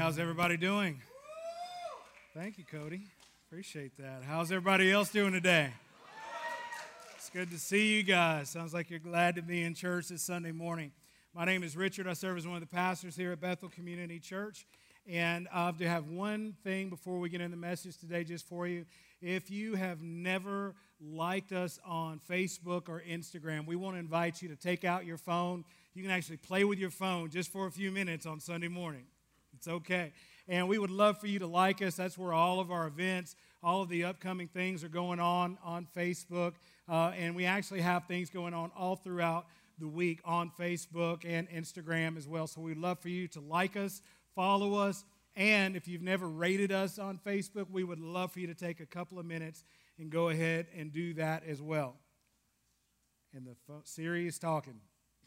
how's everybody doing? Thank you, Cody. Appreciate that. How's everybody else doing today? It's good to see you guys. Sounds like you're glad to be in church this Sunday morning. My name is Richard. I serve as one of the pastors here at Bethel Community Church. And I have to have one thing before we get into the message today just for you. If you have never liked us on Facebook or Instagram, we want to invite you to take out your phone. You can actually play with your phone just for a few minutes on Sunday morning. It's okay. And we would love for you to like us. That's where all of our events, all of the upcoming things are going on Facebook. And we actually have things going on all throughout the week on Facebook and Instagram as well. So we'd love for you to like us, follow us, and if you've never rated us on Facebook, we would love for you to take a couple of minutes and go ahead and do that as well. And the serious talking.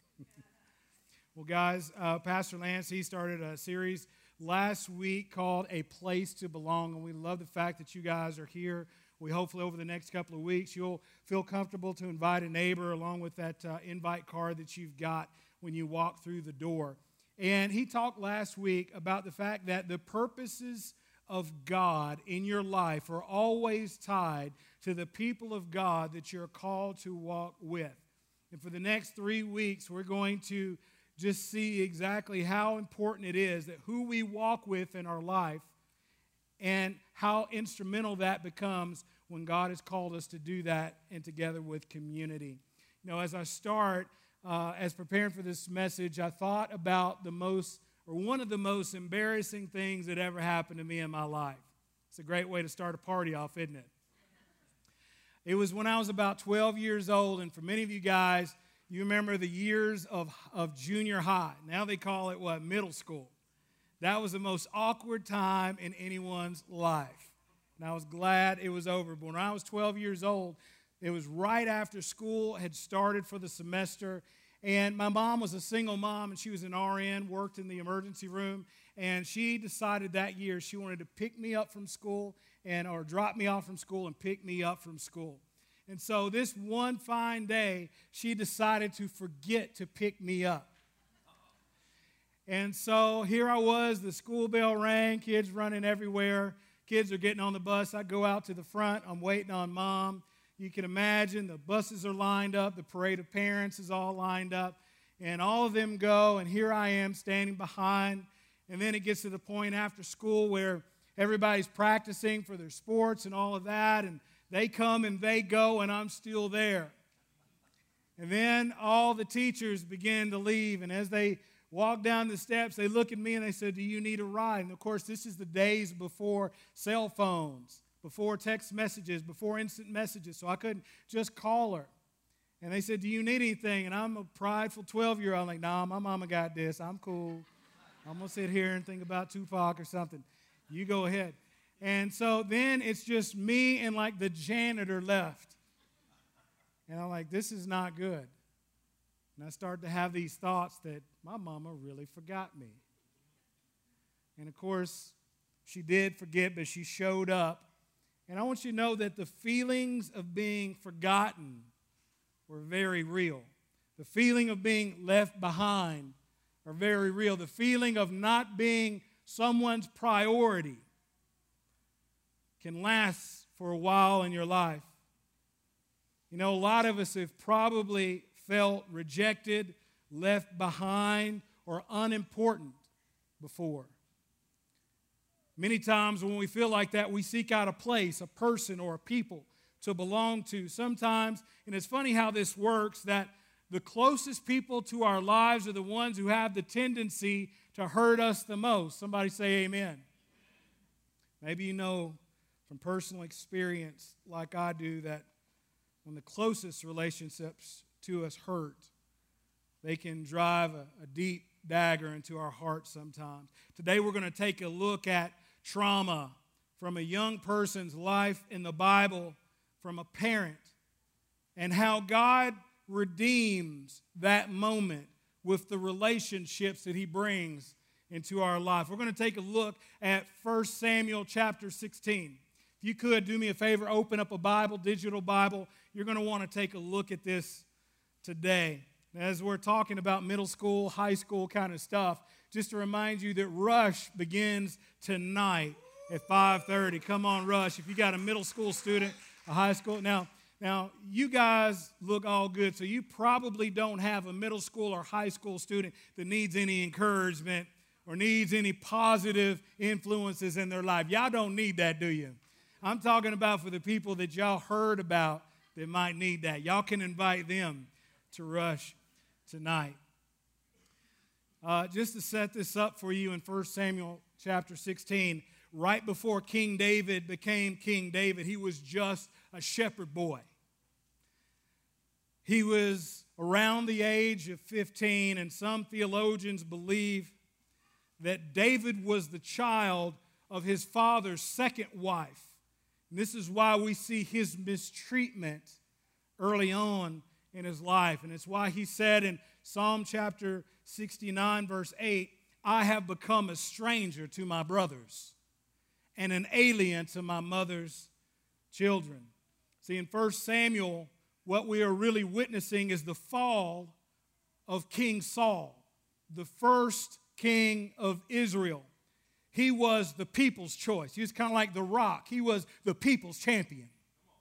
Well, guys, Pastor Lance, he started a series last week called A Place to Belong, and we love the fact that you guys are here. We hopefully over the next couple of weeks you'll feel comfortable to invite a neighbor along with that invite card that you've got when you walk through the door. And he talked last week about the fact that the purposes of God in your life are always tied to the people of God that you're called to walk with. And for the next 3 weeks, we're going to just see exactly how important it is that who we walk with in our life and how instrumental that becomes when God has called us to do that and together with community. You know, as I start, as preparing for this message, I thought about one of the most embarrassing things that ever happened to me in my life. It's a great way to start a party off, isn't it? It was when I was about 12 years old, and for many of you guys, you remember the years of junior high. Now they call it, middle school. That was the most awkward time in anyone's life. And I was glad it was over. But when I was 12 years old, it was right after school had started for the semester, and my mom was a single mom, and she was an RN, worked in the emergency room, and she decided that year she wanted to pick me up from school or drop me off from school and pick me up from school. And so this one fine day, she decided to forget to pick me up. And so here I was, the school bell rang, kids running everywhere, kids are getting on the bus. I go out to the front, I'm waiting on Mom. You can imagine the buses are lined up, the parade of parents is all lined up, and all of them go, and here I am standing behind. And then it gets to the point after school where everybody's practicing for their sports and all of that, and they come and they go, and I'm still there. And then all the teachers begin to leave, and as they walk down the steps, they look at me and they said, "Do you need a ride?" And of course, this is the days before cell phones, before text messages, before instant messages, so I couldn't just call her. And they said, "Do you need anything?" And I'm a prideful 12-year-old. I'm like, "Nah, my mama got this. I'm cool. I'm going to sit here and think about Tupac or something. You go ahead." And so then it's just me and like the janitor left. And I'm like, this is not good. And I started to have these thoughts that my mama really forgot me. And of course, she did forget, but she showed up. And I want you to know that the feelings of being forgotten were very real. The feeling of being left behind are very real. The feeling of not being someone's priority can last for a while in your life. You know, a lot of us have probably felt rejected, left behind, or unimportant before. Many times when we feel like that, we seek out a place, a person, or a people to belong to. Sometimes, and it's funny how this works, that the closest people to our lives are the ones who have the tendency to hurt us the most. Somebody say amen. Maybe you know from personal experience, like I do, that when the closest relationships to us hurt, they can drive a deep dagger into our hearts sometimes. Today we're going to take a look at trauma from a young person's life in the Bible, from a parent, and how God redeems that moment with the relationships that He brings into our life. We're going to take a look at 1 Samuel chapter 16. If you could, do me a favor, open up a Bible, digital Bible. You're going to want to take a look at this today. As we're talking about middle school, high school kind of stuff, just to remind you that Rush begins tonight at 5:30. Come on, Rush. If you got a middle school student, a high school. Now, you guys look all good, so you probably don't have a middle school or high school student that needs any encouragement or needs any positive influences in their life. Y'all don't need that, do you? I'm talking about for the people that y'all heard about that might need that. Y'all can invite them to Rush tonight. Just to set this up for you in 1 Samuel chapter 16, right before King David became King David, he was just a shepherd boy. He was around the age of 15, and some theologians believe that David was the child of his father's second wife. And this is why we see his mistreatment early on in his life. And it's why he said in Psalm chapter 69, verse 8, I have become a stranger to my brothers and an alien to my mother's children. See, in 1 Samuel, what we are really witnessing is the fall of King Saul, the first king of Israel. He was the people's choice. He was kind of like the Rock. He was the people's champion.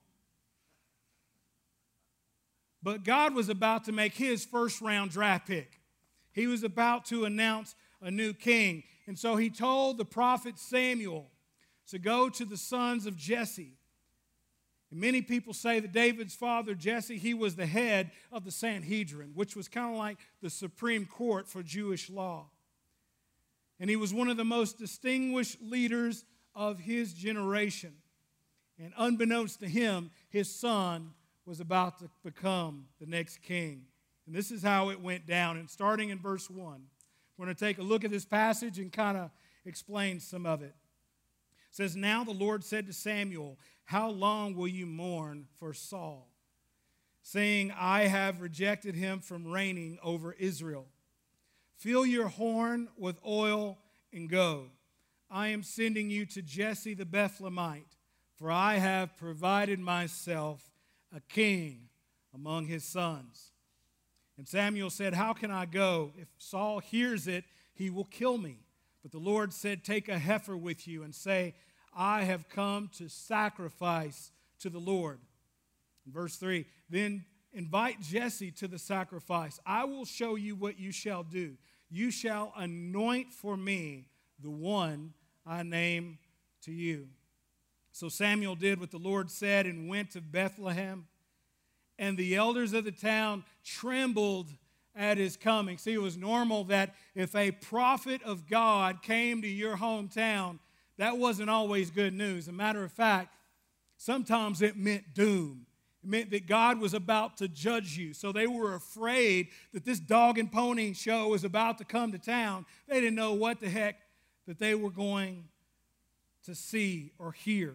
But God was about to make his first-round draft pick. He was about to announce a new king. And so he told the prophet Samuel to go to the sons of Jesse. And many people say that David's father, Jesse, he was the head of the Sanhedrin, which was kind of like the Supreme Court for Jewish law. And he was one of the most distinguished leaders of his generation. And unbeknownst to him, his son was about to become the next king. And this is how it went down. And starting in verse 1, we're going to take a look at this passage and kind of explain some of it. It says, Now the Lord said to Samuel, How long will you mourn for Saul, saying, I have rejected him from reigning over Israel? Fill your horn with oil and go. I am sending you to Jesse the Bethlehemite, for I have provided myself a king among his sons. And Samuel said, How can I go? If Saul hears it, he will kill me. But the Lord said, Take a heifer with you and say, I have come to sacrifice to the Lord. In verse 3, Then invite Jesse to the sacrifice. I will show you what you shall do. You shall anoint for me the one I name to you. So Samuel did what the Lord said and went to Bethlehem. And the elders of the town trembled at his coming. See, it was normal that if a prophet of God came to your hometown, that wasn't always good news. As a matter of fact, sometimes it meant doom. It meant that God was about to judge you. So they were afraid that this dog and pony show was about to come to town. They didn't know what the heck that they were going to see or hear.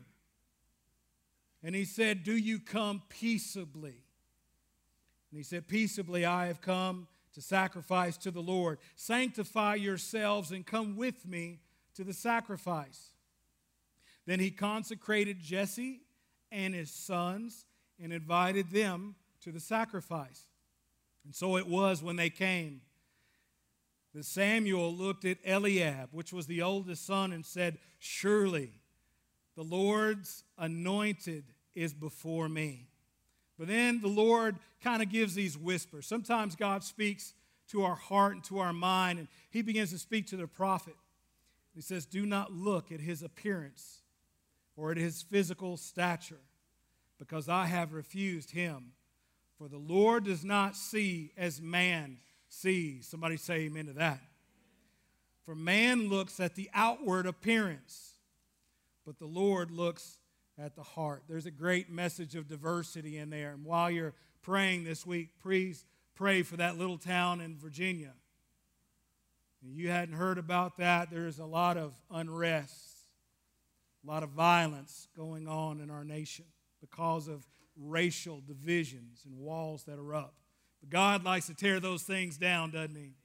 And he said, Do you come peaceably? And he said, Peaceably I have come to sacrifice to the Lord. Sanctify yourselves and come with me to the sacrifice. Then he consecrated Jesse and his sons and invited them to the sacrifice. And so it was when they came that Samuel looked at Eliab, which was the oldest son, and said, Surely the Lord's anointed is before me. But then the Lord kind of gives these whispers. Sometimes God speaks to our heart and to our mind, and he begins to speak to the prophet. He says, Do not look at his appearance or at his physical stature, because I have refused him. For the Lord does not see as man sees. Somebody say amen to that. For man looks at the outward appearance, but the Lord looks at the heart. There's a great message of diversity in there. And while you're praying this week, please pray for that little town in Virginia. If you hadn't heard about that, there's a lot of unrest, a lot of violence going on in our nation because of racial divisions and walls that are up. But God likes to tear those things down, doesn't he?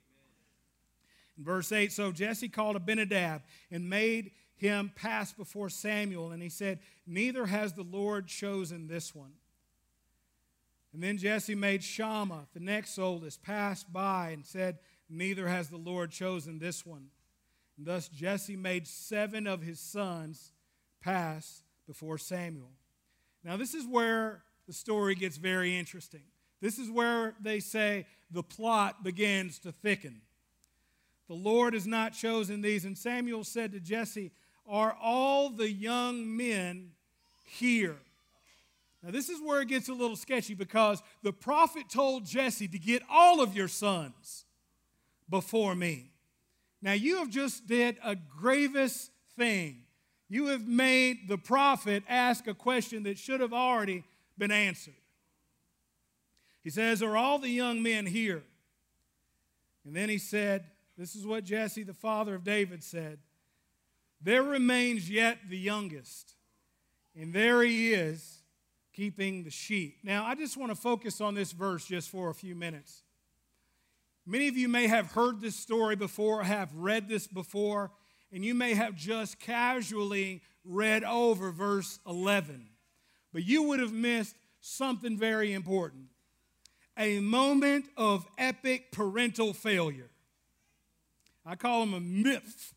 In verse 8, So Jesse called Abinadab and made him pass before Samuel, and he said, Neither has the Lord chosen this one. And then Jesse made Shammah, the next oldest, pass by and said, neither has the Lord chosen this one." And thus Jesse made 7 of his sons pass before Samuel. Now this is where the story gets very interesting. This is where they say the plot begins to thicken. The Lord has not chosen these. And Samuel said to Jesse, "Are all the young men here?" Now this is where it gets a little sketchy, because the prophet told Jesse to get all of your sons before me. Now you have just did a grievous thing. You have made the prophet ask a question that should have already been answered. He says, "Are all the young men here?" And then he said, this is what Jesse, the father of David, said, "There remains yet the youngest, and there he is, keeping the sheep." Now, I just want to focus on this verse just for a few minutes. Many of you may have heard this story before, have read this before, and you may have just casually read over verse 11. But you would have missed something very important. A moment of epic parental failure. I call them a myth.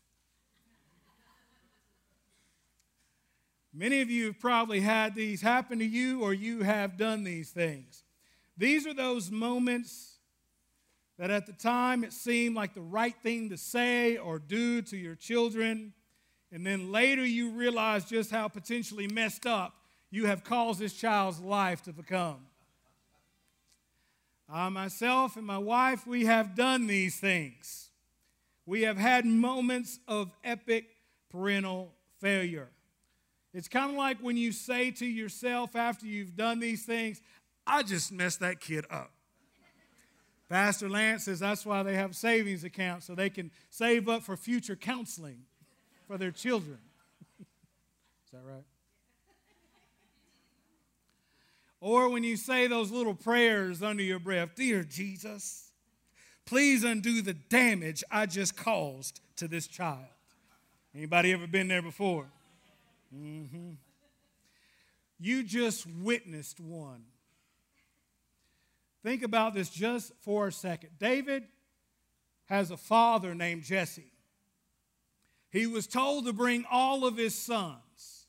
Many of you have probably had these happen to you, or you have done these things. These are those moments that at the time it seemed like the right thing to say or do to your children, and then later you realize just how potentially messed up you have caused this child's life to become. I myself and my wife, we have done these things. We have had moments of epic parental failure. It's kind of like when you say to yourself after you've done these things, "I just messed that kid up." Pastor Lance says that's why they have savings accounts, so they can save up for future counseling for their children. Is that right? Or when you say those little prayers under your breath, "Dear Jesus, please undo the damage I just caused to this child." Anybody ever been there before? Mm-hmm. You just witnessed one. Think about this just for a second. David has a father named Jesse. He was told to bring all of his sons.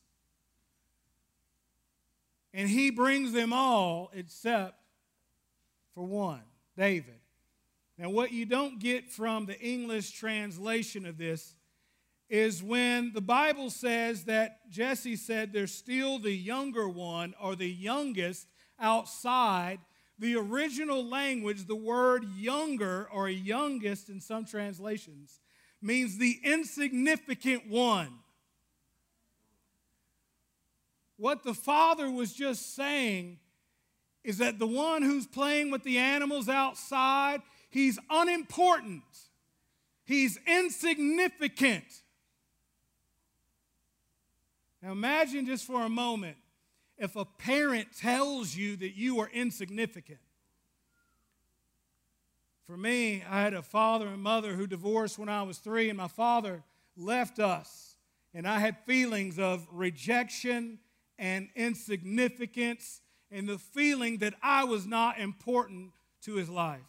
And he brings them all except for one, David. Now, what you don't get from the English translation of this is when the Bible says that Jesse said there's still the younger one or the youngest outside. The original language, the word younger or youngest in some translations, means the insignificant one. What the father was just saying is that the one who's playing with the animals outside, he's unimportant. He's insignificant. Now imagine just for a moment if a parent tells you that you are insignificant. For me, I had a father and mother who divorced when I was 3, and my father left us. And I had feelings of rejection and insignificance and the feeling that I was not important to his life.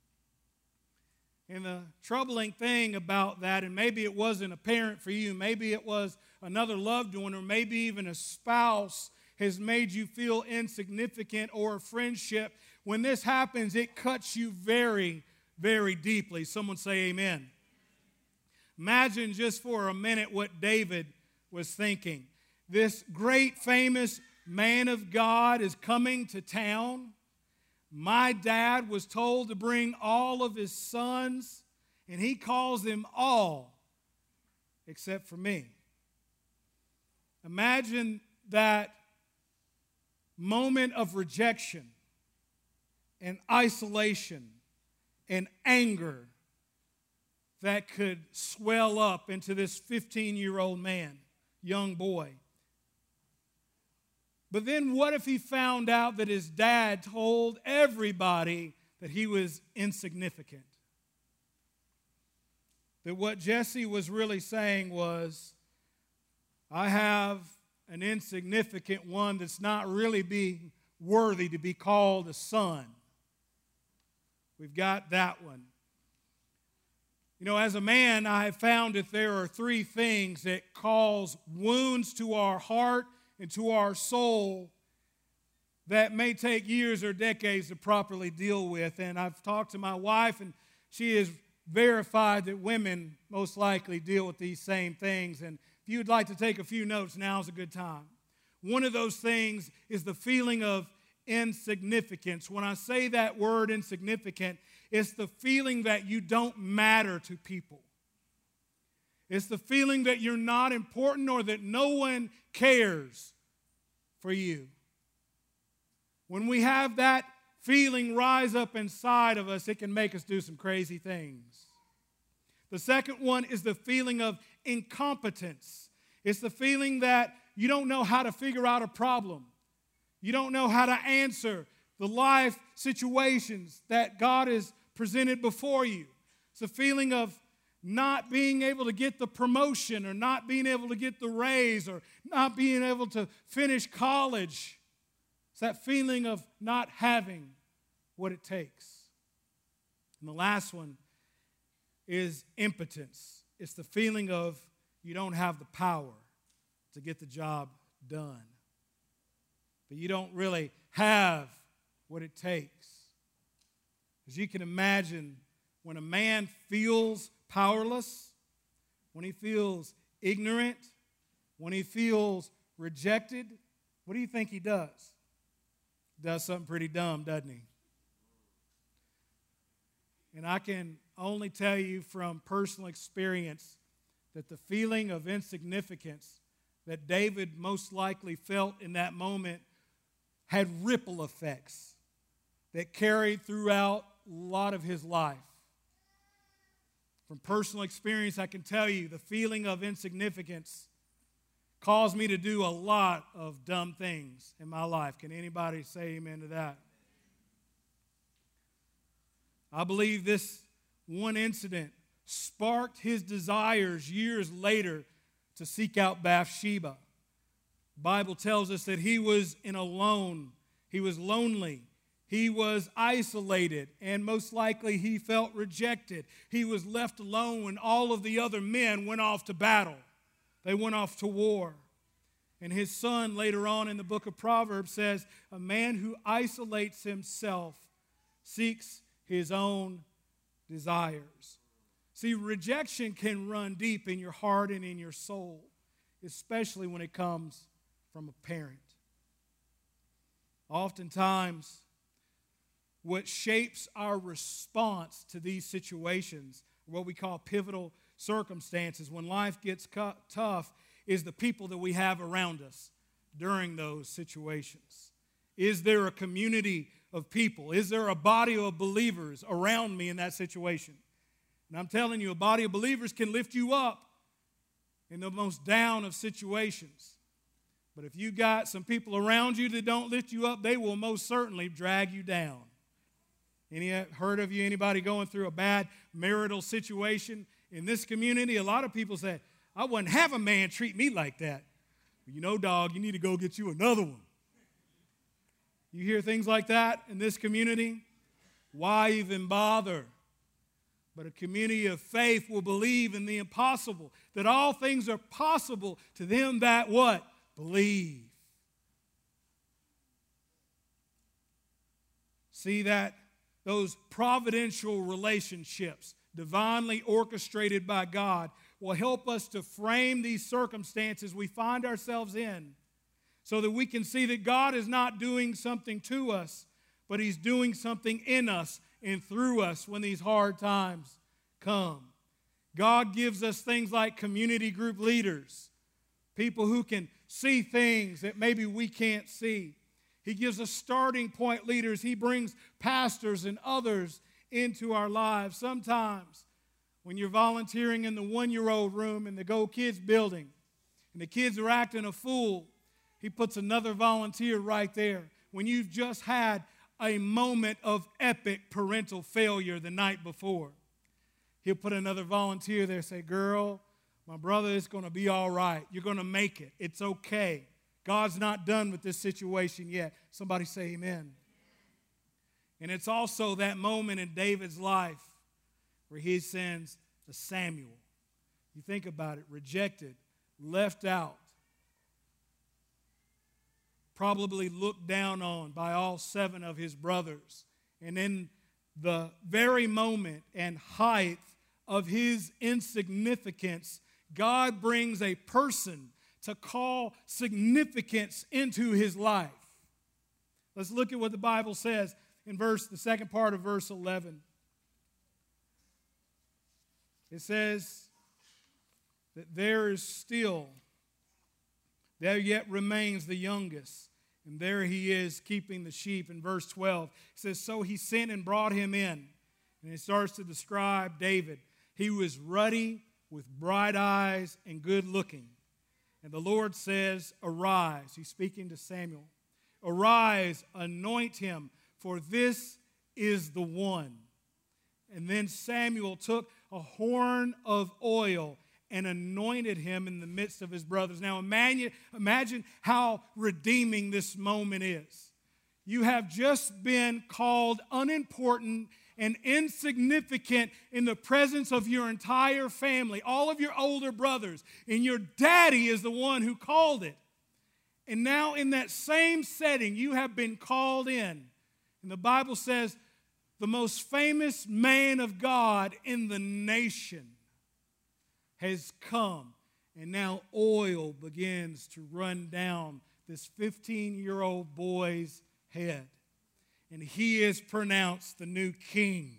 And the troubling thing about that, and maybe it wasn't a parent for you, maybe it was another loved one, or maybe even a spouse has made you feel insignificant, or a friendship. When this happens, it cuts you very, very deeply. Someone say amen. Imagine just for a minute what David was thinking. This great famous man of God is coming to town. My dad was told to bring all of his sons, and he calls them all except for me. Imagine that moment of rejection and isolation and anger that could swell up into this 15-year-old man, young boy. But then what if he found out that his dad told everybody that he was insignificant? That what Jesse was really saying was, I have an insignificant one that's not really being worthy to be called a son. We've got that one. You know, as a man, I have found that there are three things that cause wounds to our heart and to our soul that may take years or decades to properly deal with. And I've talked to my wife, and she has verified that women most likely deal with these same things. And if you'd like to take a few notes, now's a good time. One of those things is the feeling of insignificance. When I say that word insignificant, it's the feeling that you don't matter to people. It's the feeling that you're not important or that no one cares for you. When we have that feeling rise up inside of us, it can make us do some crazy things. The second one is the feeling of incompetence. It's the feeling that you don't know how to figure out a problem. You don't know how to answer the life situations that God has presented before you. It's a feeling of not being able to get the promotion or not being able to get the raise or not being able to finish college. It's that feeling of not having what it takes. And the last one is impotence. It's the feeling of you don't have the power to get the job done. But you don't really have what it takes. As you can imagine, when a man feels powerless, when he feels ignorant, when he feels rejected, what do you think he does? He does something pretty dumb, doesn't he? And I can only tell you from personal experience that the feeling of insignificance that David most likely felt in that moment had ripple effects that carried throughout a lot of his life. From personal experience, I can tell you the feeling of insignificance caused me to do a lot of dumb things in my life. Can anybody say amen to that? I believe this one incident sparked his desires years later to seek out Bathsheba. The Bible tells us that he was he was lonely, he was isolated, and most likely he felt rejected. He was left alone when all of the other men went off to battle. They went off to war. And his son later on in the book of Proverbs says, a man who isolates himself seeks his own desires. See, rejection can run deep in your heart and in your soul, especially when it comes from a parent. Oftentimes, what shapes our response to these situations, what we call pivotal circumstances, when life gets tough, is the people that we have around us during those situations. Is there a community of people? Is there a body of believers around me in that situation? And I'm telling you, a body of believers can lift you up in the most down of situations. But if you got some people around you that don't lift you up, they will most certainly drag you down. Heard of anybody going through a bad marital situation in this community? A lot of people say, I wouldn't have a man treat me like that. You know, dog, you need to go get you another one. You hear things like that in this community? Why even bother? But a community of faith will believe in the impossible, that all things are possible to them that what? Believe. See that those providential relationships, divinely orchestrated by God, will help us to frame these circumstances we find ourselves in so that we can see that God is not doing something to us, but He's doing something in us and through us when these hard times come. God gives us things like community group leaders, people who can see things that maybe we can't see. He gives us starting point leaders. He brings pastors and others into our lives. Sometimes when you're volunteering in the one-year-old room in the Go Kids building and the kids are acting a fool, he puts another volunteer right there. When you've just had a moment of epic parental failure the night before, he'll put another volunteer there and say, girl, my brother, it's going to be all right. You're going to make it. It's okay. God's not done with this situation yet. Somebody say amen. And it's also that moment in David's life where he sends a Samuel. You think about it, rejected, left out, probably looked down on by all 7 of his brothers. And in the very moment and height of his insignificance, God brings a person to call significance into his life. Let's look at what the Bible says in the second part of verse 11. It says that there yet remains the youngest, and there he is keeping the sheep. In verse 12, it says, so he sent and brought him in. And it starts to describe David. He was ruddy, with bright eyes, and good looking. And the Lord says, arise. He's speaking to Samuel. Arise, anoint him, for this is the one. And then Samuel took a horn of oil and anointed him in the midst of his brothers. Now imagine how redeeming this moment is. You have just been called unimportant and insignificant in the presence of your entire family, all of your older brothers, and your daddy is the one who called it. And now in that same setting, you have been called in. And the Bible says the most famous man of God in the nation has come. And now oil begins to run down this 15-year-old boy's head. And he is pronounced the new king.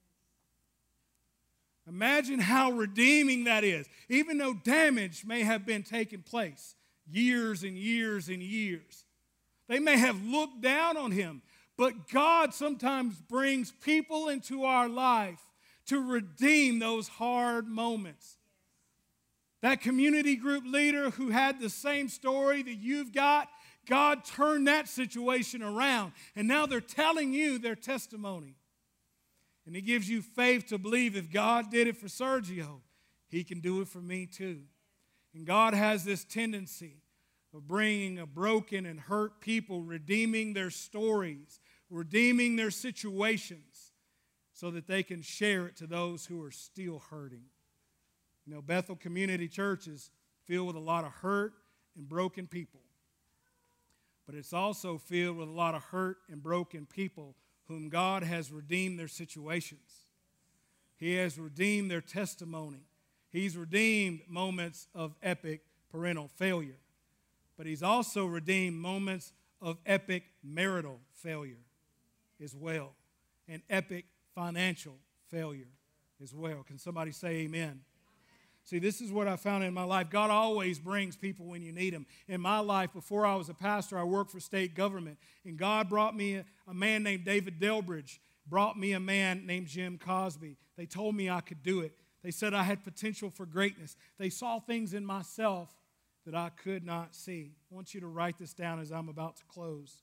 Imagine how redeeming that is. Even though damage may have been taking place years and years and years. They may have looked down on him. But God sometimes brings people into our life to redeem those hard moments. That community group leader who had the same story that you've got, God turned that situation around. And now they're telling you their testimony. And it gives you faith to believe if God did it for Sergio, he can do it for me too. And God has this tendency of bringing a broken and hurt people, redeeming their stories, redeeming their situations so that they can share it to those who are still hurting. You know, Bethel Community Church is filled with a lot of hurt and broken people. But it's also filled with a lot of hurt and broken people whom God has redeemed their situations. He has redeemed their testimony. He's redeemed moments of epic parental failure. But he's also redeemed moments of epic marital failure as well, and epic financial failure as well. Can somebody say amen? See, this is what I found in my life. God always brings people when you need them. In my life, before I was a pastor, I worked for state government. And God brought me a man named David Delbridge, brought me a man named Jim Cosby. They told me I could do it. They said I had potential for greatness. They saw things in myself that I could not see. I want you to write this down as I'm about to close.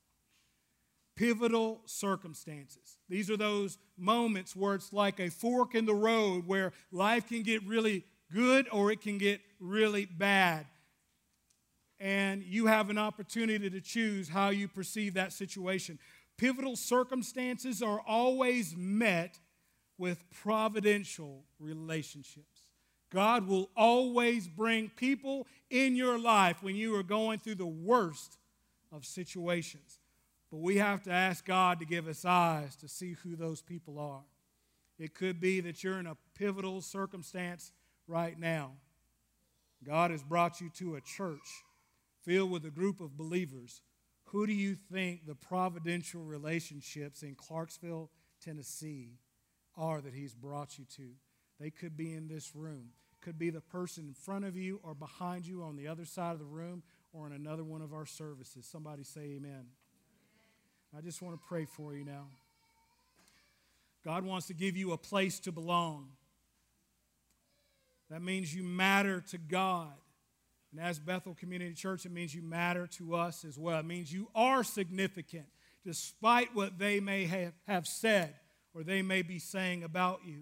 Pivotal circumstances. These are those moments where it's like a fork in the road where life can get really good or it can get really bad. And you have an opportunity to choose how you perceive that situation. Pivotal circumstances are always met with providential relationships. God will always bring people in your life when you are going through the worst of situations. But we have to ask God to give us eyes to see who those people are. It could be that you're in a pivotal circumstance right now. God has brought you to a church filled with a group of believers. Who do you think the providential relationships in Clarksville, Tennessee are that he's brought you to? They could be in this room. Could be the person in front of you or behind you on the other side of the room or in another one of our services. Somebody say amen. I just want to pray for you now. God wants to give you a place to belong. That means you matter to God. And as Bethel Community Church, it means you matter to us as well. It means you are significant despite what they may have said or they may be saying about you.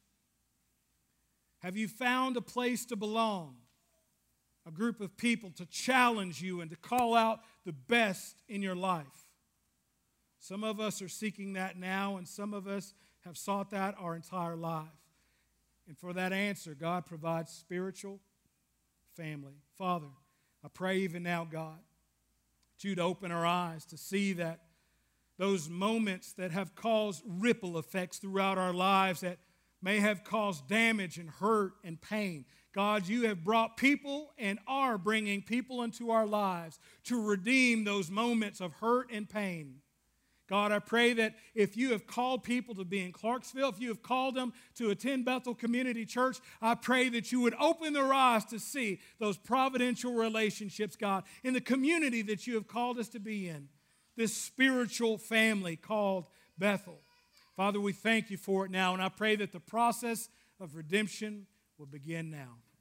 Have you found a place to belong? A group of people to challenge you and to call out the best in your life? Some of us are seeking that now, and some of us have sought that our entire life. And for that answer, God provides spiritual family. Father, I pray even now, God, that you'd open our eyes to see that those moments that have caused ripple effects throughout our lives that may have caused damage and hurt and pain. God, you have brought people and are bringing people into our lives to redeem those moments of hurt and pain. God, I pray that if you have called people to be in Clarksville, if you have called them to attend Bethel Community Church, I pray that you would open their eyes to see those providential relationships, God, in the community that you have called us to be in, this spiritual family called Bethel. Father, we thank you for it now, and I pray that the process of redemption will begin now.